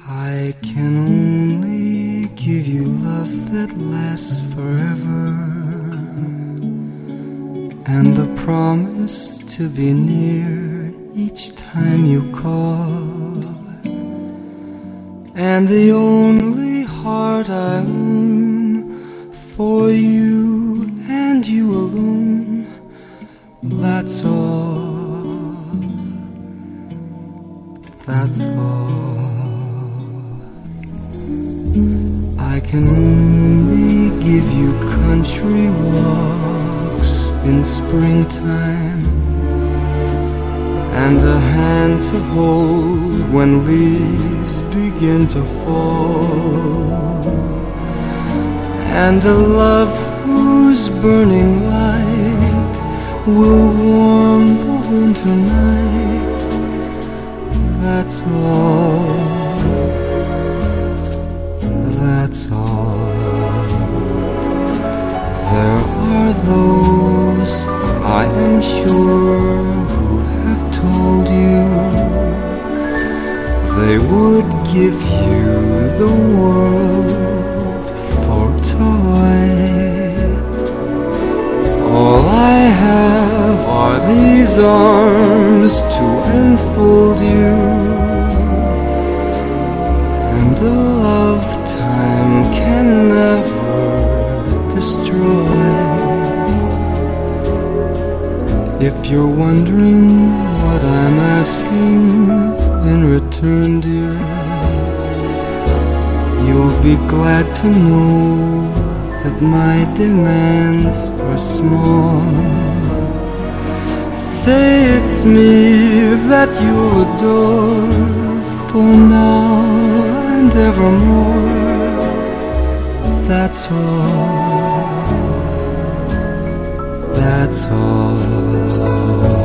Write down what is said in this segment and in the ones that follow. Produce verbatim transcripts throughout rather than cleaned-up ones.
I can only give you love that lasts forever, and the promise to be near each time you call, and the only heart I own for you and you alone. That's all, that's all. I can only give you country walks in springtime, and a hand to hold when leaves begin to fall, and a love whose burning light will warm the winter night. That's all, that's all. There are those, I am sure, who have told you they would give you the world for toy. All I have are these arms to enfold you, and a lifetime can never destroy. If you're wondering what I'm asking in return, dear, you'll be glad to know that my demands are small. Say it's me that you'll adore for now and evermore. That's all, that's all.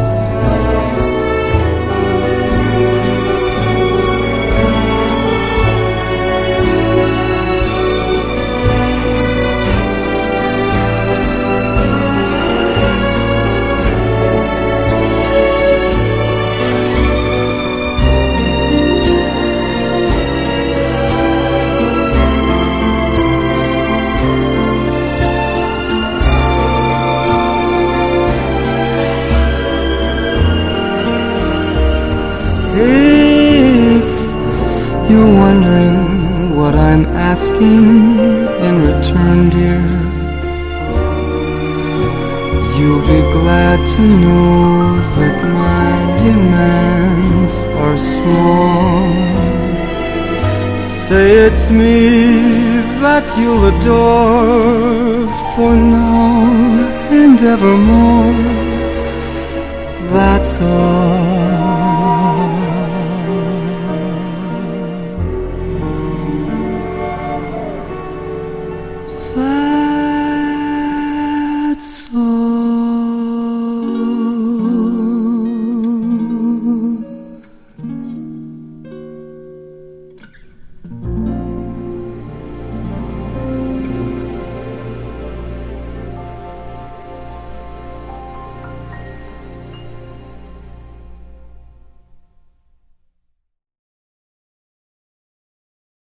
If you're wondering what I'm asking in return, dear, you'll be glad to know that my demands are small. Say it's me that you'll adore for now and evermore. That's all,